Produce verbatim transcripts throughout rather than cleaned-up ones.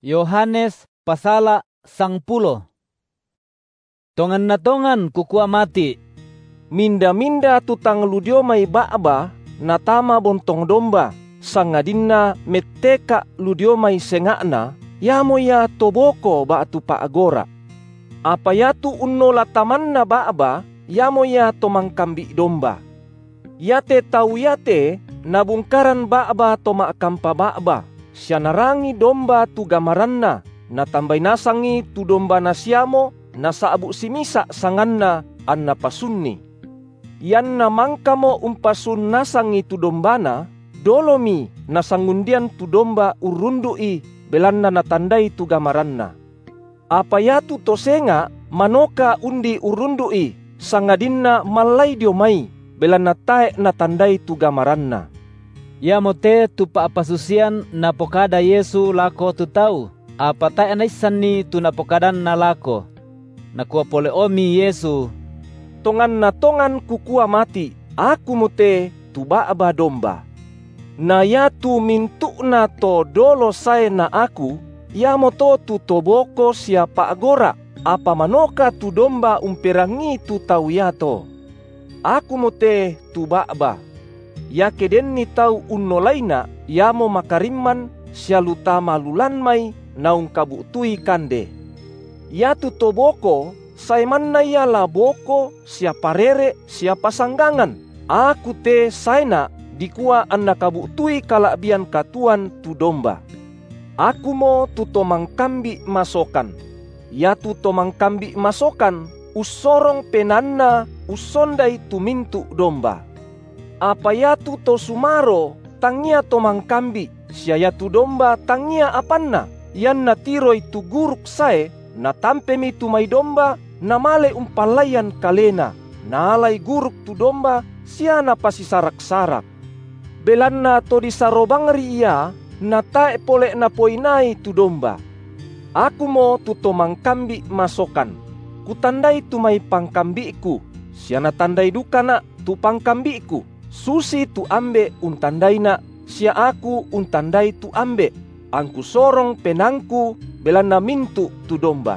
Yohanes pasala sangpulo. Tongan na tongan kukua mati. Minda-minda tutang ludiomay baaba natama bontong domba. Sangadinna meteka ludiomay sengakna yamo ya toboko ba tu paagora. Apa ya tu unno latamanna baaba yamo ya tomangkambi domba. Yate tau yate nabungkaran baaba toma akampa baaba. Siya narangi domba tu gamaranna, natambay nasangi tu domba na siyamo, nasa abu simisa sanganna an napasunni. Yan na mangkamo umpasun nasangi tu dombana, dolomi nasangundian tu domba urundui belanna natandai tu gamaranna. Apa ya tu tosenga manoka undi urundui, sangadinna malay diomay, belanna tae natandai tu gamaranna. Ya mote tu paapasusian napokada Yesu lako tu tau. Apa tae anaisan ni tu napokadan na lako. Nakua pole omi Yesu. Tongan na tongan kukua mati. Aku mote tu baaba domba. Na ya tu mintu na to dolo sae na aku. Ya moto tu toboko siapa agora. Apa manoka tu domba umperangi tu tau yato. Aku mote tu baaba. Ya keden ni tau unno laina yamo makariman sia lutama lulanmay naung kabutui kande. Ya tu toboko saiman na ya laboko sia parere sia pasanggangan. Aku te saina dikua anna kabutui kalabian katuan tu domba. Aku mo tu tomangkambi masokan. Ya tu tomangkambi masokan usorong penanna usondai tu mintu domba. Apa ya tu to sumaro tangia to mangkambi siya tu domba tangia apanna yan natiroi tu guruk sae na tampemi tu may domba na male umpalayan kalena nalay guruk tu domba siya na pasisarak-sarak belanna to disarobangri iya na tae pole na poinai tu domba. Aku mo tu to mangkambi masokan kutandai tu may pangkambiku siya na tandai dukana tu pangkambiku. Susi tu ambe untandai na, siya aku untandai tu ambe. Angku sorong penangku belana mintu tu domba.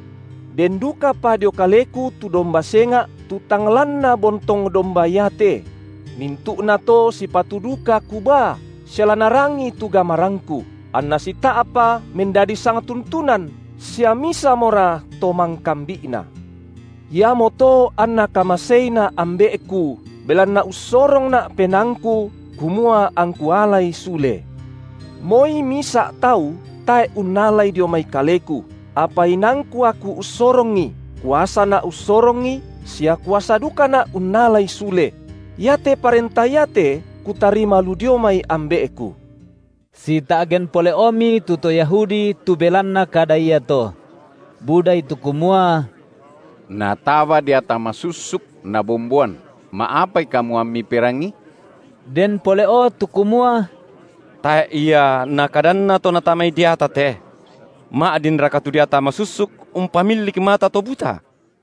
Den duka padio kaleku tu domba senga tu tanglanna bontong domba yate. Mintu na to si patuduka kuba, siya narangi tu gamarangku. Anna sita apa mendadi sang tuntunan, siya misa mora tomang kambina. Ya moto anna kamaseina ambeku. Belan na usorong na penangku, kumua ang kualay sule. Moy misa tau, tae unalay dio may kaleku. Apa inangku aku usorongi, kuasa na usorongi, siya kuasa duka na unalay sule. Yate parentayate, kutarima ludio may ambeeku. Si taagen pole omi tuto Yahudi tu belan na kadaya to. Buday tu kumua. Natawa dia tamasusuk na bombuan. Maapay kamu ami perangi? Den poleo tukumua. Ta iya nakadan na to natamay diata te. Maadin rakatu diata masusuk umpamilik mata to buta.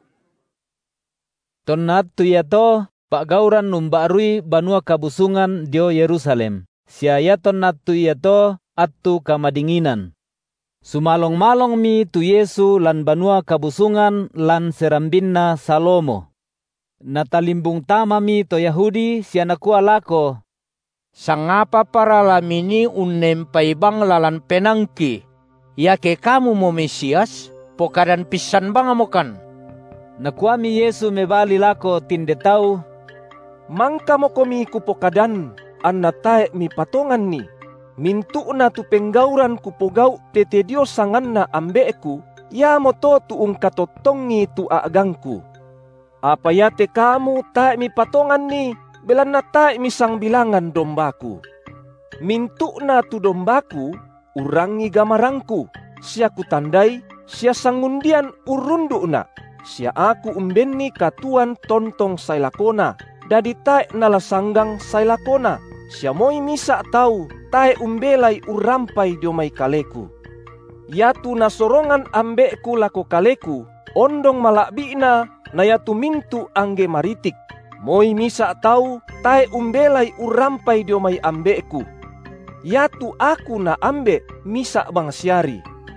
Tonat tu yato pagauran numbarui banua kabusungan dio Yerusalem. Siya tonat tu yato atu kamadinginan. Sumalong-malong mi tu Yesu lan banua kabusungan lan serambinna Salomo. Natalimbung tama mi to Yahudi siya nakua lako. Sangapa para lamini unempay bang lalan penangki. Yake kamu mo Mesias, pokadan pisan bang amokan. Nakua mi Yesu mebali lako tindetau. Mangka mo komi kupokadan, anna tae mi patongan ni. Mintu na tu penggauran kupogau tete dio sangan na ambeeku, ya moto tu ungkatotongi tu aagangku. Apa yate kamu tae mi patongan ni, belan na tae mi sang bilangan dombaku. Mintu na tu dombaku, urangi gamarangku, siya kutandai, siya sangundian urundu na, siya aku umbenni katuan tontong sailakona, dadi tae nalasanggang sailakona, siya moy misa tau, tae umbelay urampay diomay kaleku. Yatu nasorongan ambeku lako kaleku, ondong malakbi na, naya tumintu angge maritik. Moy misa tau, tae umbelay urampay dio may ambeku. Yatu aku na ambe, misa bang siari.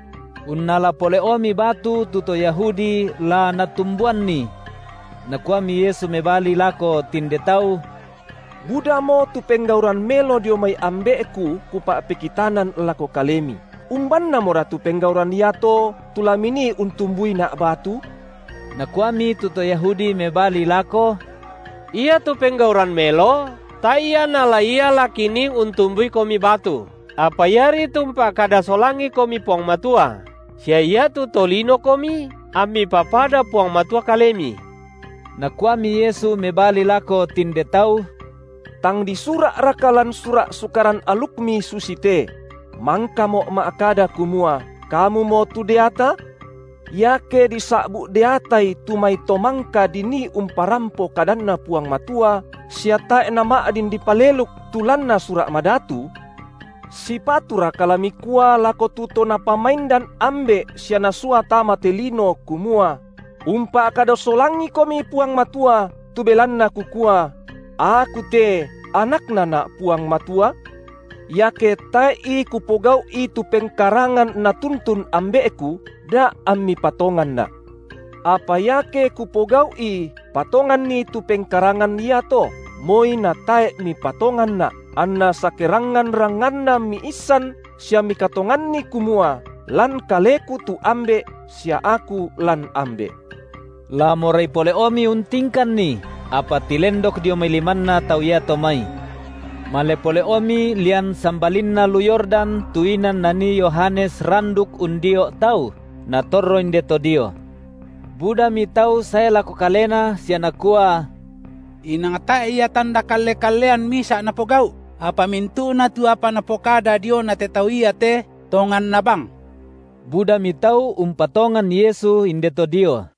Unnala pole omi batu tuto Yahudi la natumbuan ni. Nakuami Yesu mebali lako tinde tau, Buda mo tu penggauran melo dio may ambeku kupa pekitanan lako kalemi. Umban na mora tu penggauran yato tulamini untumbui na batu. Nakuami tuto Yahudi mebali lako, Ia tu penggauran melo, ta ia nala ia lakini untumbui komi batu. Apa yari tumpa kada solangi komi puang matua. Sia ia tu tolino komi, ami papada puang matua kalemi. Nakuami Yesu mebali lako tinde tau, Tang di surak rakalan surak sukaran alukmi susite. Mangka mo maakada kumua, kamu mo tu deata? Yake di sakbu deatai tumai tomangka dini umparampo kadanna puang matua, siata enama adin di paleluk tulanna surak madatu. Sipatu rakalami kua lako tuto na pamain dan ambe siana sua tama telino kumua. Umpa akada solangi komi puang matua, tubelanna kukua. Aku te anak nana puang matua, yake tai kupogau itu pengkarangan na tuntun ambeku da ammi patongan na. Apa yake kupogau i patongan ni tu pengkarangan yato, moi na tai mi patongan na, anna sakerangan ranganna mi isan sia mi katongan ni kumua, lan kaleku tu ambe sia aku lan ambe. La morai pole omi untingkan ni, apa tilendok dio may liman na tau ya tomay. Male pole omi lian sambalin na lu Yordan tuinan nani Yohanes randuk undio tau na torro indeto dio. Buda mi tau saya lako kalena siya nakua, Inangata iya tanda kale-kalean misa na pogau. Apa mintu na tu apa na pokada dio na tetau iya te tongan na bang. Buda mi tau umpatongan Yesu indeto dio.